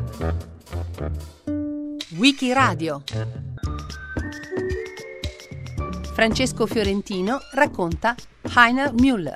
Wikiradio. Francesco Fiorentino racconta Heiner Müller.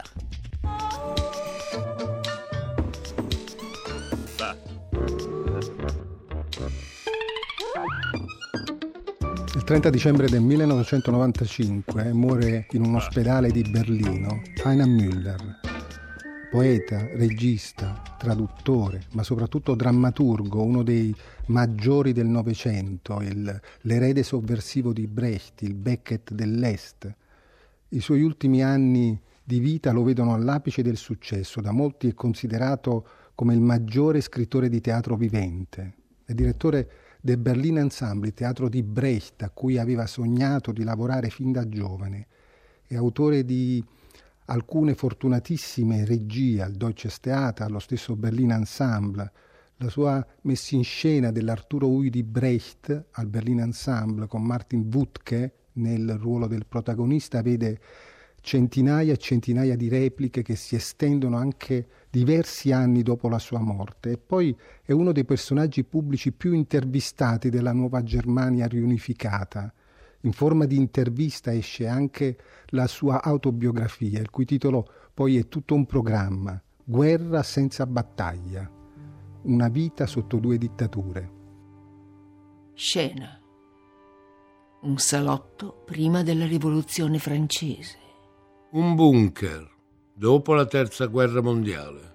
Il 30 dicembre del 1995 muore in un ospedale di Berlino Heiner Müller, poeta, regista, traduttore, ma soprattutto drammaturgo, uno dei maggiori del Novecento, l'erede sovversivo di Brecht, il Beckett dell'Est. I suoi ultimi anni di vita lo vedono all'apice del successo, da molti è considerato come il maggiore scrittore di teatro vivente. È direttore del Berlin Ensemble, il teatro di Brecht, a cui aveva sognato di lavorare fin da giovane. È autore di alcune fortunatissime regie al Deutsches Theater, allo stesso Berlin Ensemble. La sua messa in scena dell'Arturo Ui di Brecht al Berlin Ensemble con Martin Wuttke nel ruolo del protagonista vede centinaia e centinaia di repliche che si estendono anche diversi anni dopo la sua morte, e poi è uno dei personaggi pubblici più intervistati della nuova Germania riunificata. In forma di intervista esce anche la sua autobiografia, il cui titolo poi è tutto un programma: Guerra senza battaglia, una vita sotto due dittature. Scena: un salotto prima della rivoluzione francese. Un bunker dopo la terza guerra mondiale.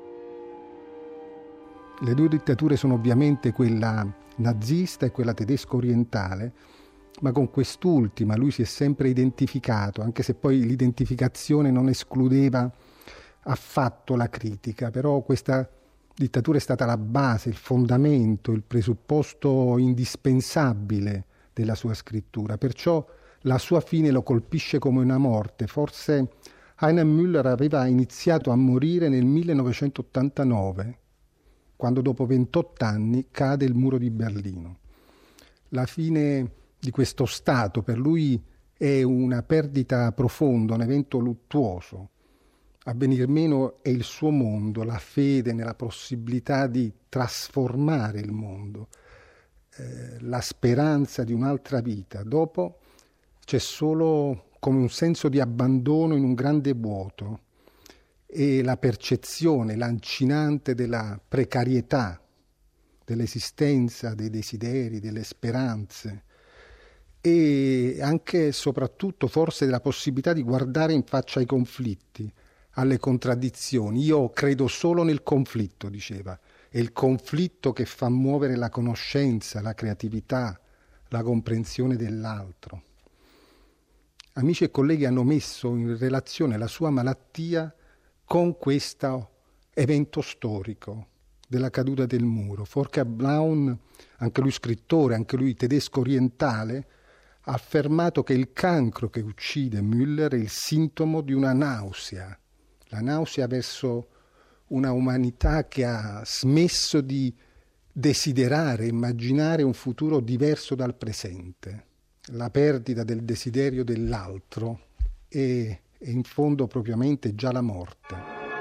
Le due dittature sono ovviamente quella nazista e quella tedesco orientale, ma con quest'ultima lui si è sempre identificato, anche se poi l'identificazione non escludeva affatto la critica. Però questa dittatura è stata la base, il fondamento, il presupposto indispensabile della sua scrittura. Perciò la sua fine lo colpisce come una morte. Forse Heiner Müller aveva iniziato a morire nel 1989, quando dopo 28 anni cade il muro di Berlino. La fine di questo stato per lui è una perdita profonda, un evento luttuoso. A venir meno è il suo mondo, la fede nella possibilità di trasformare il mondo, la speranza di un'altra vita. Dopo c'è solo come un senso di abbandono in un grande vuoto e la percezione lancinante della precarietà dell'esistenza, dei desideri, delle speranze, e anche e soprattutto forse della possibilità di guardare in faccia ai conflitti, alle contraddizioni. Io credo solo nel conflitto, diceva, è il conflitto che fa muovere la conoscenza, la creatività, la comprensione dell'altro. Amici e colleghi hanno messo in relazione la sua malattia con questo evento storico della caduta del muro. Volker Blaun, anche lui scrittore, anche lui tedesco orientale, ha affermato che il cancro che uccide Müller è il sintomo di una nausea, la nausea verso una umanità che ha smesso di desiderare, immaginare un futuro diverso dal presente. La perdita del desiderio dell'altro è in fondo propriamente già la morte.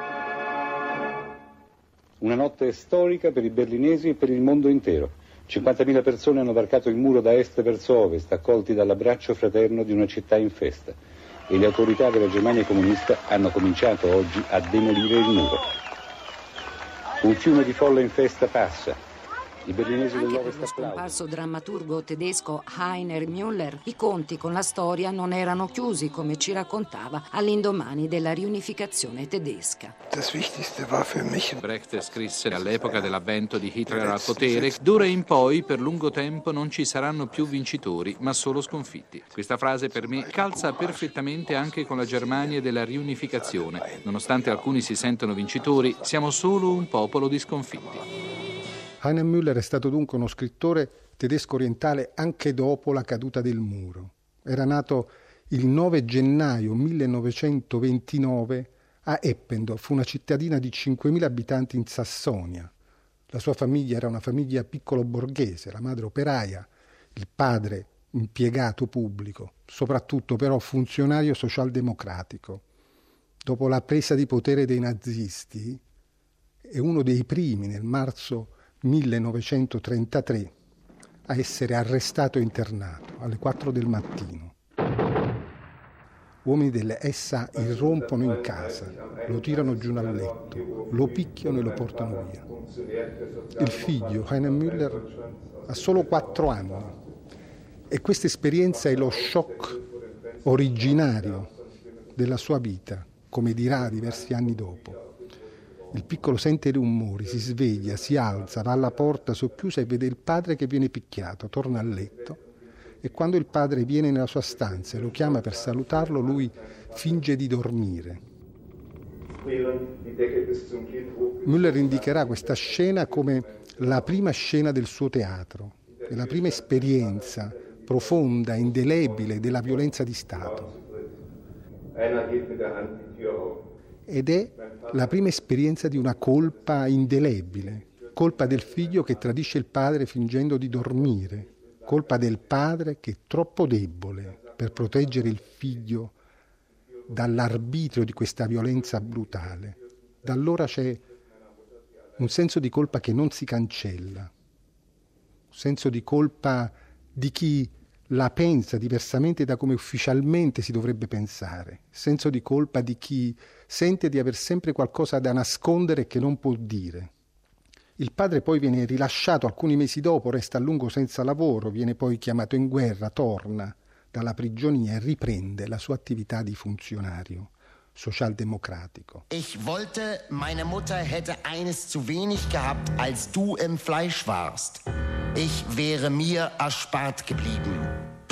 Una notte storica per i berlinesi e per il mondo intero. 50.000 persone hanno varcato il muro da est verso ovest, accolti dall'abbraccio fraterno di una città in festa. E le autorità della Germania comunista hanno cominciato oggi a demolire il muro. Un fiume di folla in festa passa. I berlinesi dell'Ovest applaudono. Scomparso drammaturgo tedesco Heiner Müller, i conti con la storia non erano chiusi, come ci raccontava all'indomani della riunificazione tedesca. Brecht scrisse all'epoca dell'avvento di Hitler al potere: d'ora in poi per lungo tempo non ci saranno più vincitori, ma solo sconfitti. Questa frase per me calza perfettamente anche con la Germania della riunificazione. Nonostante alcuni si sentono vincitori, siamo solo un popolo di sconfitti. Heiner Müller è stato dunque uno scrittore tedesco orientale anche dopo la caduta del muro. Era nato il 9 gennaio 1929 a Eppendorf, una cittadina di 5.000 abitanti in Sassonia. La sua famiglia era una famiglia piccolo borghese, la madre operaia, il padre impiegato pubblico, soprattutto però funzionario socialdemocratico. Dopo la presa di potere dei nazisti, è uno dei primi nel marzo 1933 a essere arrestato e internato alle 4 del mattino. Uomini delle SA irrompono in casa, lo tirano giù dal letto, lo picchiano e lo portano via. Il figlio, Heiner Müller, ha solo 4 anni e questa esperienza è lo shock originario della sua vita, come dirà diversi anni dopo. Il piccolo sente i rumori, si sveglia, si alza, va alla porta socchiusa e vede il padre che viene picchiato, torna a letto e quando il padre viene nella sua stanza e lo chiama per salutarlo, lui finge di dormire. Müller indicherà questa scena come la prima scena del suo teatro, la prima esperienza profonda, indelebile della violenza di Stato. Ed è la prima esperienza di una colpa indelebile, colpa del figlio che tradisce il padre fingendo di dormire, colpa del padre che è troppo debole per proteggere il figlio dall'arbitrio di questa violenza brutale. Da allora c'è un senso di colpa che non si cancella, un senso di colpa di chi la pensa diversamente da come ufficialmente si dovrebbe pensare, senso di colpa di chi sente di aver sempre qualcosa da nascondere e che non può dire. Il padre poi viene rilasciato alcuni mesi dopo, resta a lungo senza lavoro, viene poi chiamato in guerra, torna dalla prigionia e riprende la sua attività di funzionario socialdemocratico. Ich wollte, meine Mutter hätte eines zu wenig gehabt, als du im Fleisch warst. Ich wäre mir erspart geblieben.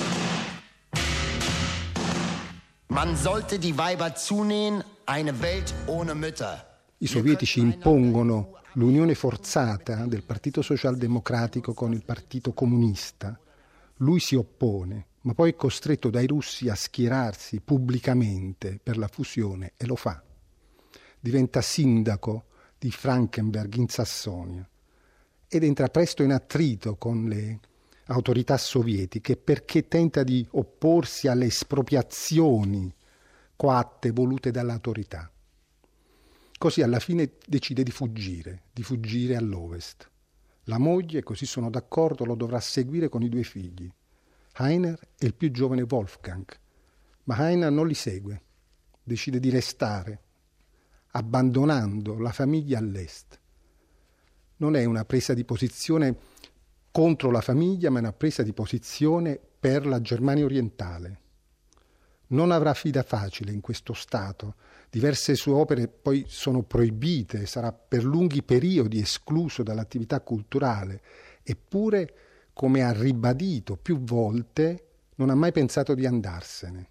Man sollte die Weiber zunähen, eine Welt ohne Mütter. I sovietici impongono l'unione forzata del Partito Socialdemocratico con il Partito Comunista. Lui si oppone, ma poi è costretto dai russi a schierarsi pubblicamente per la fusione e lo fa. Diventa sindaco di Frankenberg in Sassonia ed entra presto in attrito con le autorità sovietiche perché tenta di opporsi alle espropriazioni coatte volute dall'autorità. Così alla fine decide di fuggire all'ovest. La moglie, così sono d'accordo, lo dovrà seguire con i 2 figli, Heiner e il più giovane Wolfgang. Ma Heiner non li segue, decide di restare, abbandonando la famiglia all'est. Non è una presa di posizione contro la famiglia, ma è una presa di posizione per la Germania orientale. Non avrà vita facile in questo Stato. Diverse sue opere poi sono proibite, sarà per lunghi periodi escluso dall'attività culturale, eppure, come ha ribadito più volte, non ha mai pensato di andarsene.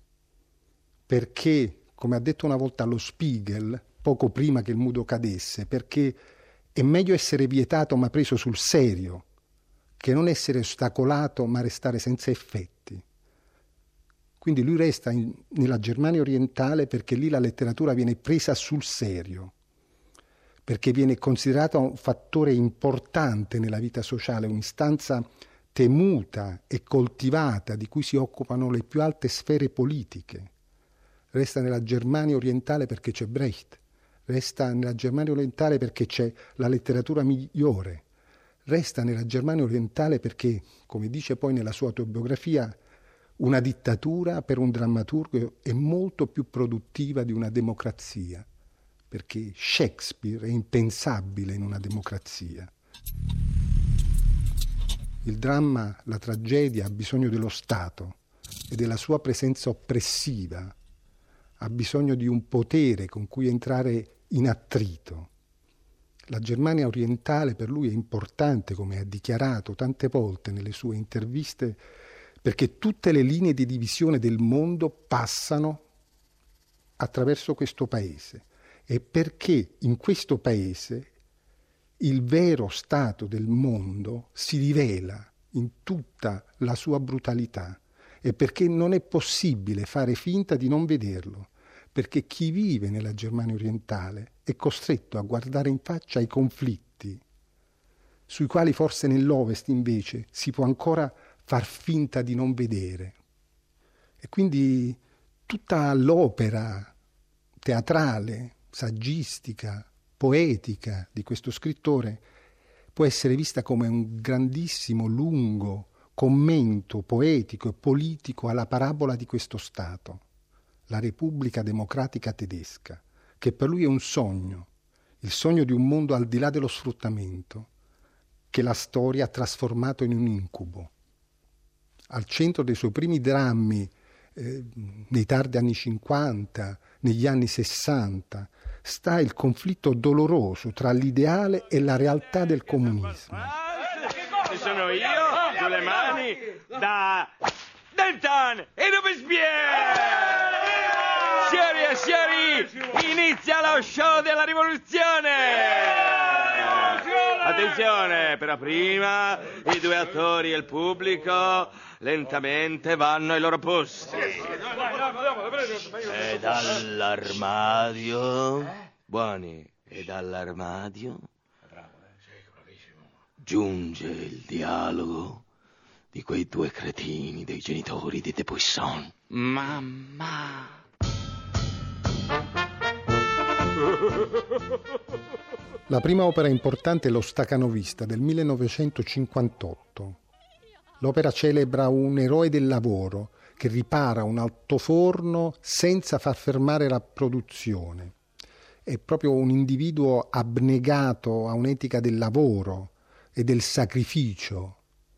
Perché, come ha detto una volta allo Spiegel, poco prima che il muro cadesse, perché è meglio essere vietato ma preso sul serio, che non essere ostacolato ma restare senza effetti. Quindi lui resta nella Germania orientale perché lì la letteratura viene presa sul serio, perché viene considerata un fattore importante nella vita sociale, un'istanza temuta e coltivata di cui si occupano le più alte sfere politiche. Resta nella Germania orientale perché c'è Brecht, resta nella Germania orientale perché c'è la letteratura migliore, resta nella Germania orientale perché, come dice poi nella sua autobiografia, una dittatura per un drammaturgo è molto più produttiva di una democrazia, perché Shakespeare è impensabile in una democrazia. Il dramma, la tragedia ha bisogno dello Stato e della sua presenza oppressiva, ha bisogno di un potere con cui entrare in attrito. La Germania orientale per lui è importante, come ha dichiarato tante volte nelle sue interviste, perché tutte le linee di divisione del mondo passano attraverso questo paese e perché in questo paese il vero stato del mondo si rivela in tutta la sua brutalità e perché non è possibile fare finta di non vederlo, perché chi vive nella Germania orientale è costretto a guardare in faccia i conflitti, sui quali forse nell'Ovest invece si può ancora far finta di non vedere. E quindi tutta l'opera teatrale, saggistica, poetica di questo scrittore può essere vista come un grandissimo, lungo commento poetico e politico alla parabola di questo Stato, la Repubblica Democratica Tedesca, che per lui è un sogno, il sogno di un mondo al di là dello sfruttamento, che la storia ha trasformato in un incubo. Al centro dei suoi primi drammi, nei tardi anni 50, negli anni 60, sta il conflitto doloroso tra l'ideale e la realtà del comunismo. Ci sono io, sulle mani, da Danton e Robespierre! Signori e signori, inizia lo show della rivoluzione! Attenzione, per la prima, i due attori e il pubblico lentamente vanno ai loro posti. E dall'armadio, buoni, e dall'armadio giunge il dialogo di quei due cretini dei genitori di Debuisson. Mamma! La prima opera importante è Lo Stacanovista del 1958. L'opera celebra un eroe del lavoro che ripara un altoforno senza far fermare la produzione. È proprio un individuo abnegato a un'etica del lavoro e del sacrificio.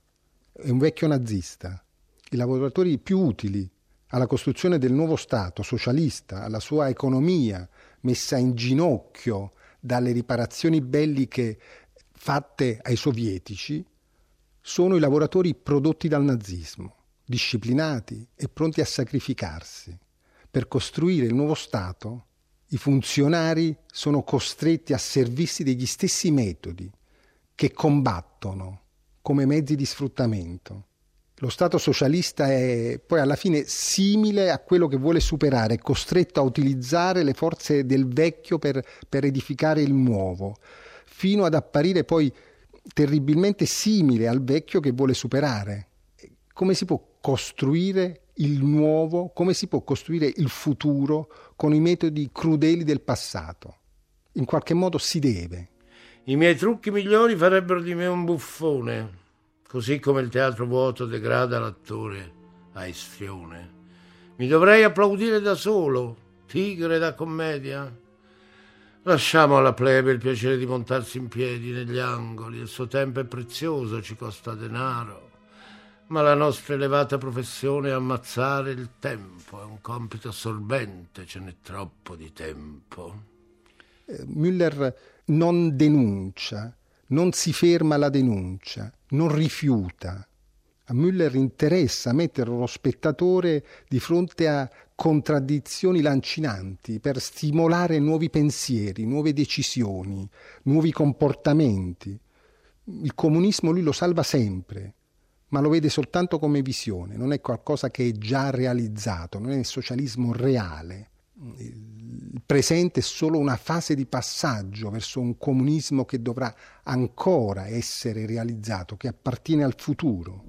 È un vecchio nazista. I lavoratori più utili alla costruzione del nuovo Stato socialista, alla sua economia messa in ginocchio dalle riparazioni belliche fatte ai sovietici, sono i lavoratori prodotti dal nazismo, disciplinati e pronti a sacrificarsi. Per costruire il nuovo Stato, i funzionari sono costretti a servirsi degli stessi metodi che combattono come mezzi di sfruttamento. Lo Stato socialista è poi alla fine simile a quello che vuole superare, è costretto a utilizzare le forze del vecchio per edificare il nuovo, fino ad apparire poi terribilmente simile al vecchio che vuole superare. Come si può costruire il nuovo, come si può costruire il futuro con i metodi crudeli del passato? In qualche modo si deve. I miei trucchi migliori farebbero di me un buffone, così come il teatro vuoto degrada l'attore a istrione. Mi dovrei applaudire da solo, tigre da commedia. Lasciamo alla plebe il piacere di montarsi in piedi negli angoli, il suo tempo è prezioso, ci costa denaro, ma la nostra elevata professione è ammazzare il tempo, è un compito assorbente, ce n'è troppo di tempo. Müller non denuncia, non si ferma alla denuncia, non rifiuta. A Müller interessa mettere lo spettatore di fronte a contraddizioni lancinanti per stimolare nuovi pensieri, nuove decisioni, nuovi comportamenti. Il comunismo lui lo salva sempre, ma lo vede soltanto come visione, non è qualcosa che è già realizzato, non è il socialismo reale. Il presente è solo una fase di passaggio verso un comunismo che dovrà ancora essere realizzato, che appartiene al futuro.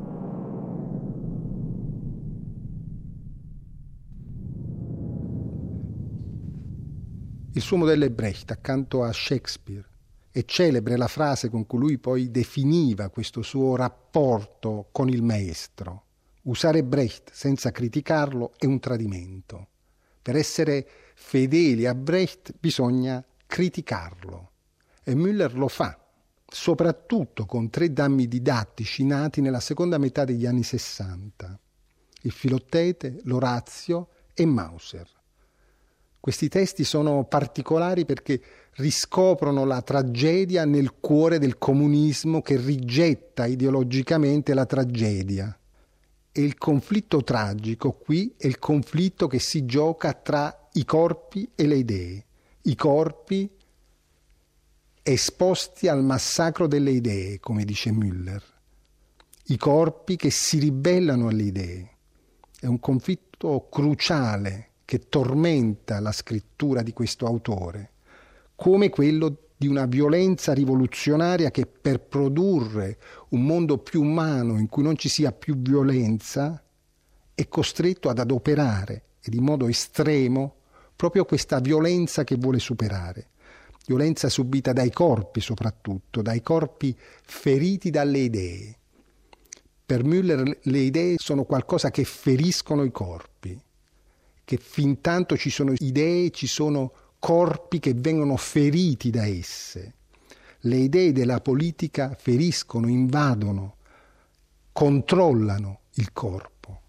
Il suo modello è Brecht accanto a Shakespeare. È celebre la frase con cui lui poi definiva questo suo rapporto con il maestro. Usare Brecht senza criticarlo è un tradimento. Per essere fedeli a Brecht bisogna criticarlo. E Müller lo fa, soprattutto con 3 drammi didattici nati nella seconda metà degli anni 60. Il Filottete, l'Orazio e Mauser. Questi testi sono particolari perché riscoprono la tragedia nel cuore del comunismo che rigetta ideologicamente la tragedia. E il conflitto tragico qui è il conflitto che si gioca tra i corpi e le idee. I corpi esposti al massacro delle idee, come dice Müller. I corpi che si ribellano alle idee. È un conflitto cruciale che tormenta la scrittura di questo autore, come quello di una violenza rivoluzionaria che per produrre un mondo più umano in cui non ci sia più violenza è costretto ad adoperare, ed in modo estremo, proprio questa violenza che vuole superare. violenza subita dai corpi soprattutto, dai corpi feriti dalle idee. Per Müller le idee sono qualcosa che feriscono i corpi, che fintanto ci sono idee, ci sono corpi che vengono feriti da esse. Le idee della politica feriscono, invadono, controllano il corpo.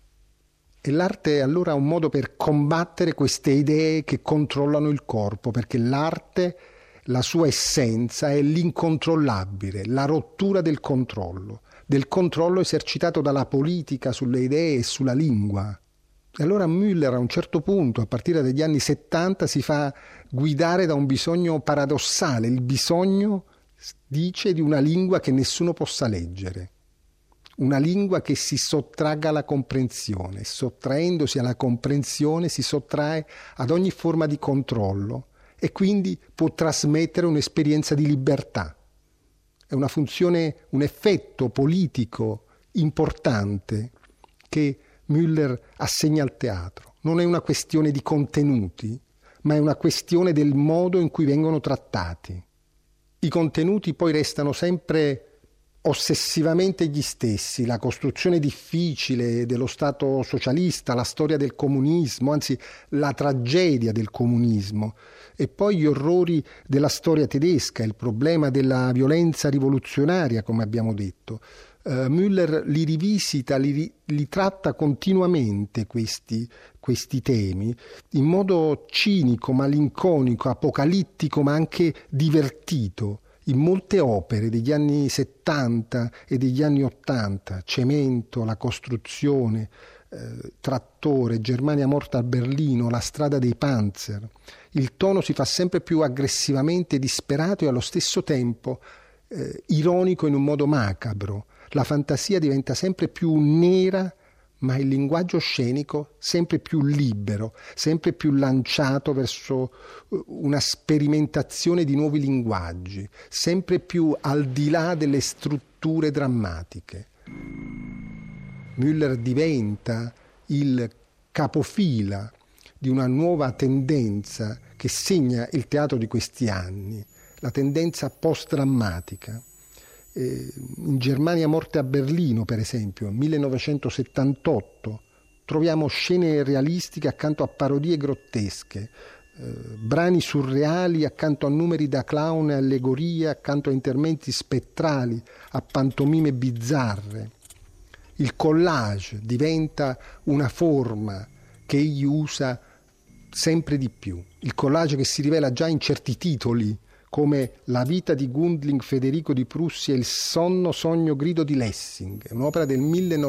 E l'arte è allora un modo per combattere queste idee che controllano il corpo, perché l'arte, la sua essenza è l'incontrollabile, la rottura del controllo esercitato dalla politica sulle idee e sulla lingua. E allora Müller a un certo punto, a partire dagli anni 70, si fa guidare da un bisogno paradossale. Il bisogno, dice, di una lingua che nessuno possa leggere. Una lingua che si sottragga alla comprensione. Sottraendosi alla comprensione si sottrae ad ogni forma di controllo e quindi può trasmettere un'esperienza di libertà. È una funzione, un effetto politico importante che Müller assegna al teatro. Non è una questione di contenuti, ma è una questione del modo in cui vengono trattati. I contenuti poi restano sempre ossessivamente gli stessi, la costruzione difficile dello Stato socialista, la storia del comunismo, anzi la tragedia del comunismo, e poi gli orrori della storia tedesca, il problema della violenza rivoluzionaria, come abbiamo detto. Müller li rivisita, li tratta continuamente questi temi, in modo cinico, malinconico, apocalittico, ma anche divertito. In molte opere degli anni 70 e degli anni 80, Cemento, La costruzione, Trattore, Germania morta a Berlino, La strada dei Panzer, il tono si fa sempre più aggressivamente disperato e allo stesso tempo ironico in un modo macabro. La fantasia diventa sempre più nera, ma il linguaggio scenico sempre più libero, sempre più lanciato verso una sperimentazione di nuovi linguaggi, sempre più al di là delle strutture drammatiche. Müller diventa il capofila di una nuova tendenza che segna il teatro di questi anni, la tendenza post-drammatica. In Germania morte a Berlino, per esempio, 1978, troviamo scene realistiche accanto a parodie grottesche, brani surreali accanto a numeri da clown e allegorie, accanto a interventi spettrali, a pantomime bizzarre. Il collage diventa una forma che egli usa sempre di più. Il collage che si rivela già in certi titoli, come La vita di Gundling Federico di Prussia e Il sonno sogno grido di Lessing, un'opera del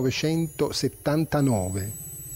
1979.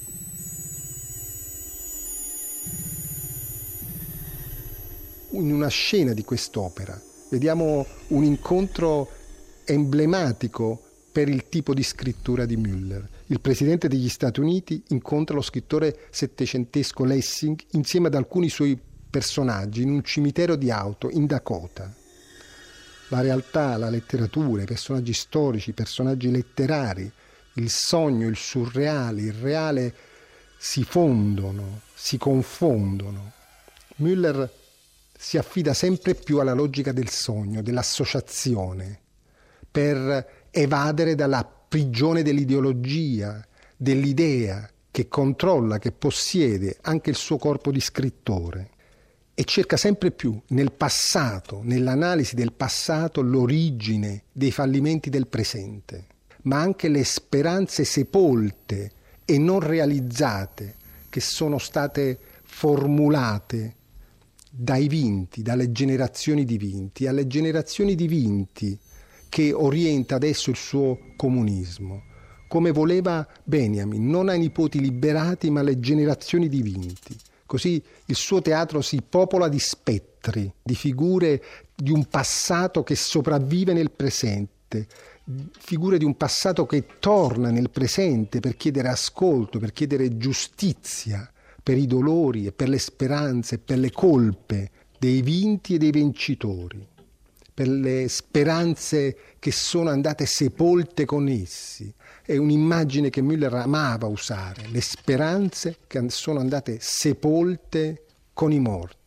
In una scena di quest'opera vediamo un incontro emblematico per il tipo di scrittura di Müller. Il presidente degli Stati Uniti incontra lo scrittore settecentesco Lessing insieme ad alcuni suoi personaggi in un cimitero di auto in Dakota. La realtà, la letteratura, i personaggi storici, i personaggi letterari, il sogno, il surreale, il reale si fondono, si confondono. Müller si affida sempre più alla logica del sogno, dell'associazione, per evadere dalla prigione dell'ideologia, dell'idea che controlla, che possiede anche il suo corpo di scrittore. E cerca sempre più nel passato, nell'analisi del passato, l'origine dei fallimenti del presente, ma anche le speranze sepolte e non realizzate che sono state formulate dai vinti, dalle generazioni di vinti, alle generazioni di vinti che orienta adesso il suo comunismo, come voleva Benjamin, non ai nipoti liberati ma alle generazioni di vinti. Così il suo teatro si popola di spettri, di figure di un passato che sopravvive nel presente, figure di un passato che torna nel presente per chiedere ascolto, per chiedere giustizia, per i dolori e per le speranze, per le colpe dei vinti e dei vincitori, per le speranze che sono andate sepolte con essi. È un'immagine che Müller amava usare, le speranze che sono andate sepolte con i morti.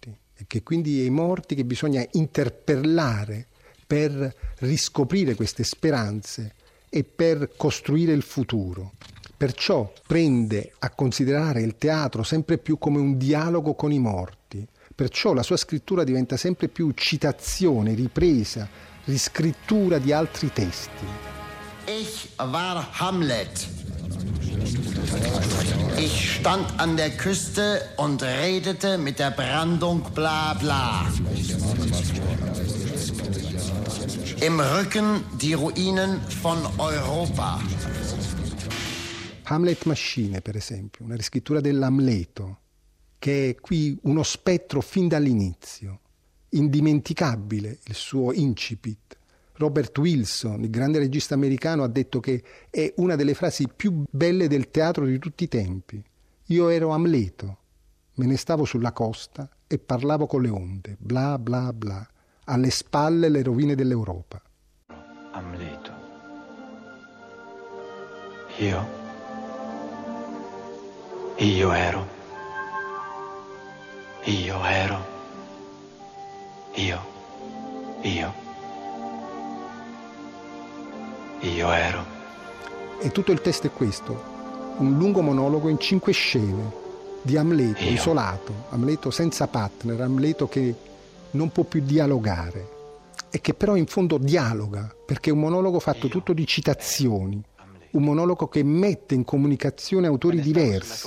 che quindi è i morti che bisogna interpellare per riscoprire queste speranze e per costruire il futuro. Perciò prende a considerare il teatro sempre più come un dialogo con i morti. Perciò la sua scrittura diventa sempre più citazione, ripresa, riscrittura di altri testi. Ich war Hamlet. Ich stand an der Küste und redete mit der Brandung bla bla. Im Rücken die Ruinen von Europa. Hamlet Machine, per esempio, una riscrittura dell'Amleto, che è qui uno spettro fin dall'inizio, indimenticabile il suo incipit. Robert Wilson, il grande regista americano, ha detto che è una delle frasi più belle del teatro di tutti i tempi. Io ero Amleto, me ne stavo sulla costa e parlavo con le onde, bla bla bla, alle spalle le rovine dell'Europa. Amleto. Io ero. Io ero. E tutto il testo è questo, un lungo monologo in 5 scene di Amleto isolato, Amleto senza partner, Amleto che non può più dialogare e che però in fondo dialoga, perché è un monologo fatto tutto di citazioni, un monologo che mette in comunicazione autori diversi.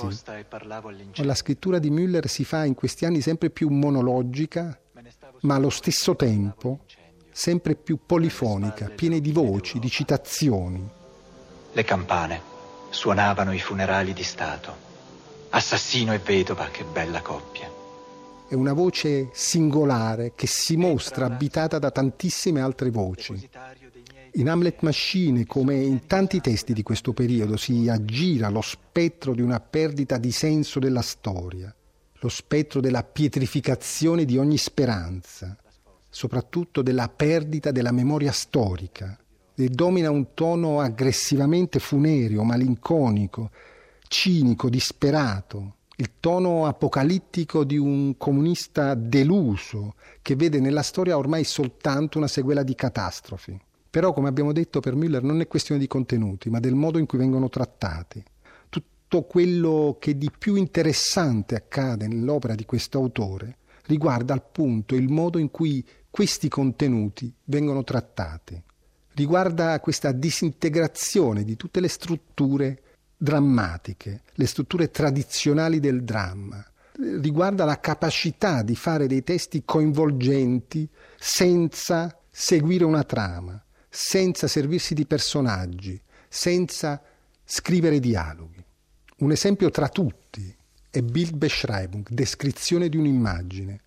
La scrittura di Müller si fa in questi anni sempre più monologica, ma allo stesso tempo sempre più polifonica, piena di voci, di citazioni. Le campane suonavano i funerali di Stato. Assassino e vedova, che bella coppia. È una voce singolare che si mostra abitata da tantissime altre voci. In Hamlet Machine, come in tanti testi di questo periodo, si aggira lo spettro di una perdita di senso della storia, lo spettro della pietrificazione di ogni speranza, soprattutto della perdita della memoria storica. E domina un tono aggressivamente funereo, malinconico, cinico, disperato, il tono apocalittico di un comunista deluso che vede nella storia ormai soltanto una sequela di catastrofi. Però, come abbiamo detto, per Müller non è questione di contenuti, ma del modo in cui vengono trattati. Tutto quello che di più interessante accade nell'opera di questo autore riguarda appunto il modo in cui questi contenuti vengono trattati. Riguarda questa disintegrazione di tutte le strutture drammatiche, le strutture tradizionali del dramma. Riguarda la capacità di fare dei testi coinvolgenti senza seguire una trama, senza servirsi di personaggi, senza scrivere dialoghi. Un esempio tra tutti è Bildbeschreibung, descrizione di un'immagine,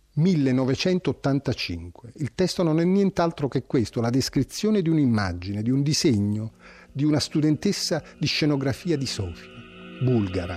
1985. Il testo non è nient'altro che questo, la descrizione di un'immagine, di un disegno, di una studentessa di scenografia di Sofia, bulgara.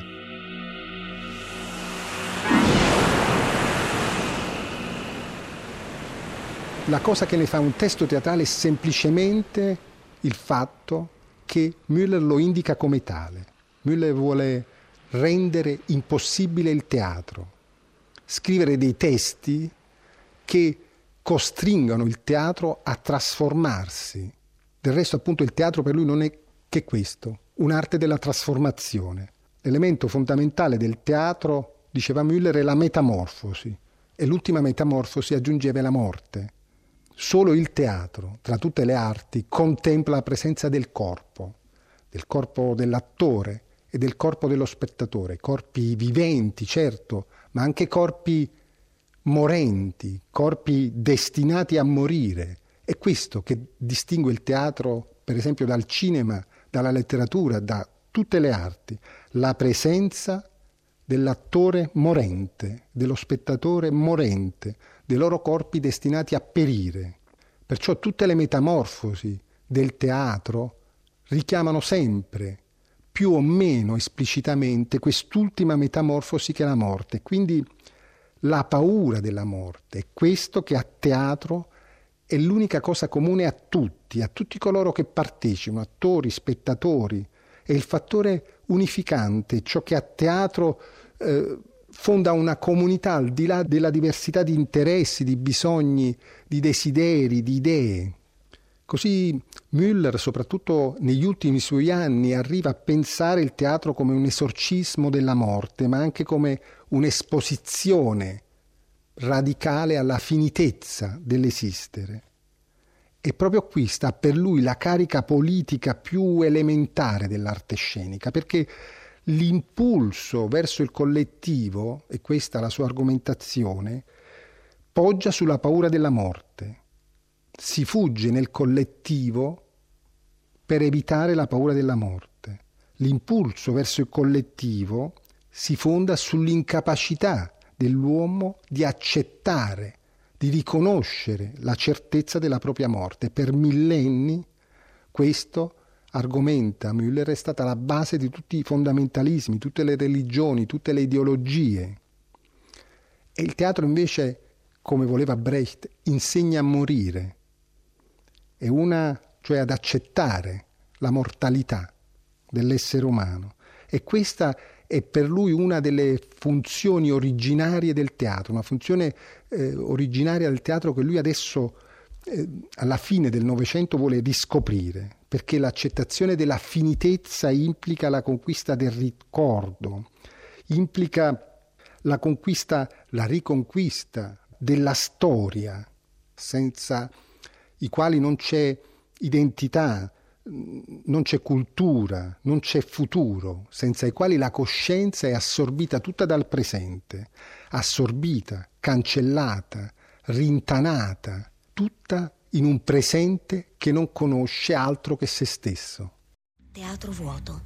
La cosa che ne fa un testo teatrale è semplicemente il fatto che Müller lo indica come tale. Müller vuole rendere impossibile il teatro, scrivere dei testi che costringano il teatro a trasformarsi. Del resto, appunto, il teatro per lui non è che questo, un'arte della trasformazione. L'elemento fondamentale del teatro, diceva Müller, è la metamorfosi, e l'ultima metamorfosi, aggiungeva, la morte. Solo il teatro, tra tutte le arti, contempla la presenza del corpo dell'attore e del corpo dello spettatore, corpi viventi, certo, ma anche corpi morenti, corpi destinati a morire. È questo che distingue il teatro, per esempio, dal cinema, dalla letteratura, da tutte le arti, la presenza dell'attore morente, dello spettatore morente, dei loro corpi destinati a perire. Perciò tutte le metamorfosi del teatro richiamano sempre, più o meno esplicitamente, quest'ultima metamorfosi che è la morte, quindi la paura della morte. È questo che a teatro è l'unica cosa comune a tutti coloro che partecipano, attori, spettatori. È il fattore unificante, ciò che a teatro fonda una comunità al di là della diversità di interessi, di bisogni, di desideri, di idee. Così Müller, soprattutto negli ultimi suoi anni, arriva a pensare il teatro come un esorcismo della morte, ma anche come un'esposizione radicale alla finitezza dell'esistere. E proprio qui sta per lui la carica politica più elementare dell'arte scenica, perché l'impulso verso il collettivo, e questa è la sua argomentazione, poggia sulla paura della morte. Si fugge nel collettivo per evitare la paura della morte. L'impulso verso il collettivo si fonda sull'incapacità dell'uomo di accettare, di riconoscere la certezza della propria morte. Per millenni questo, argomenta Müller, è stata la base di tutti i fondamentalismi, tutte le religioni, tutte le ideologie. E il teatro invece, come voleva Brecht, insegna a morire, cioè ad accettare la mortalità dell'essere umano. E questa è per lui una delle funzioni originarie del teatro, una funzione originaria del teatro che lui adesso, alla fine del Novecento, vuole riscoprire, perché l'accettazione della finitezza implica la conquista del ricordo, implica la riconquista della storia, senza i quali non c'è identità, non c'è cultura, non c'è futuro, senza i quali la coscienza è assorbita tutta dal presente, assorbita, cancellata, rintanata, tutta in un presente che non conosce altro che se stesso. Teatro vuoto.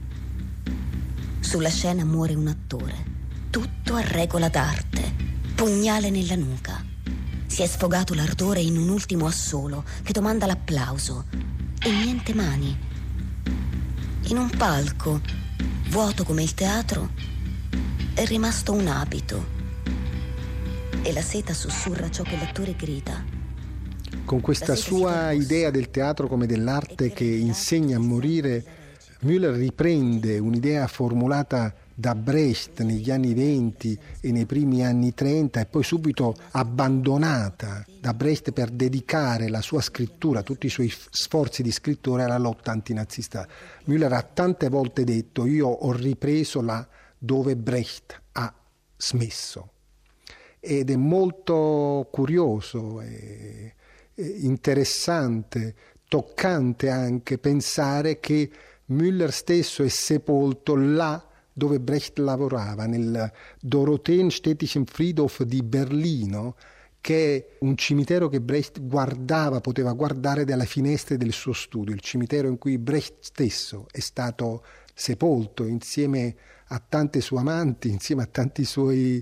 Sulla scena muore un attore, tutto a regola d'arte, pugnale nella nuca. Si è sfogato l'ardore in un ultimo assolo che domanda l'applauso. E niente mani. In un palco, vuoto come il teatro, è rimasto un abito. E la seta sussurra ciò che l'attore grida. Con questa sua idea del teatro come dell'arte che insegna a morire, Müller riprende un'idea formulata da Brecht negli anni 20 e nei primi anni 30 e poi subito abbandonata da Brecht per dedicare la sua scrittura, tutti i suoi sforzi di scrittore alla lotta antinazista. Müller ha tante volte detto: io ho ripreso là dove Brecht ha smesso. Ed è molto curioso e interessante, toccante anche pensare che Müller stesso è sepolto là dove Brecht lavorava, nel Dorotheenstädtischen Friedhof di Berlino, che è un cimitero che Brecht poteva guardare dalle finestre del suo studio, il cimitero in cui Brecht stesso è stato sepolto insieme a tante sue amanti, insieme a tanti suoi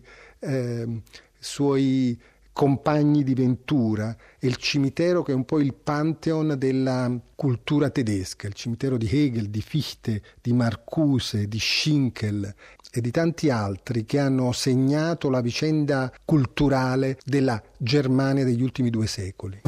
compagni di ventura. È il cimitero che è un po' il pantheon della cultura tedesca, il cimitero di Hegel, di Fichte, di Marcuse, di Schinkel e di tanti altri che hanno segnato la vicenda culturale della Germania degli ultimi 2 secoli.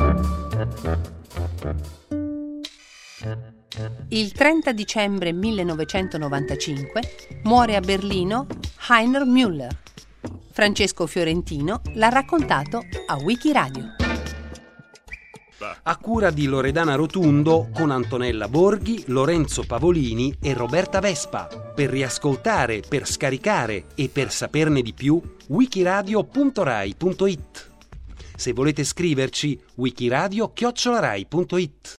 Il 30 dicembre 1995 muore a Berlino Heiner Müller. Francesco Fiorentino l'ha raccontato a Wikiradio. A cura di Loredana Rotundo con Antonella Borghi, Lorenzo Pavolini e Roberta Vespa. Per riascoltare, per scaricare e per saperne di più, wikiradio.rai.it. Se volete scriverci, wikiradio@rai.it.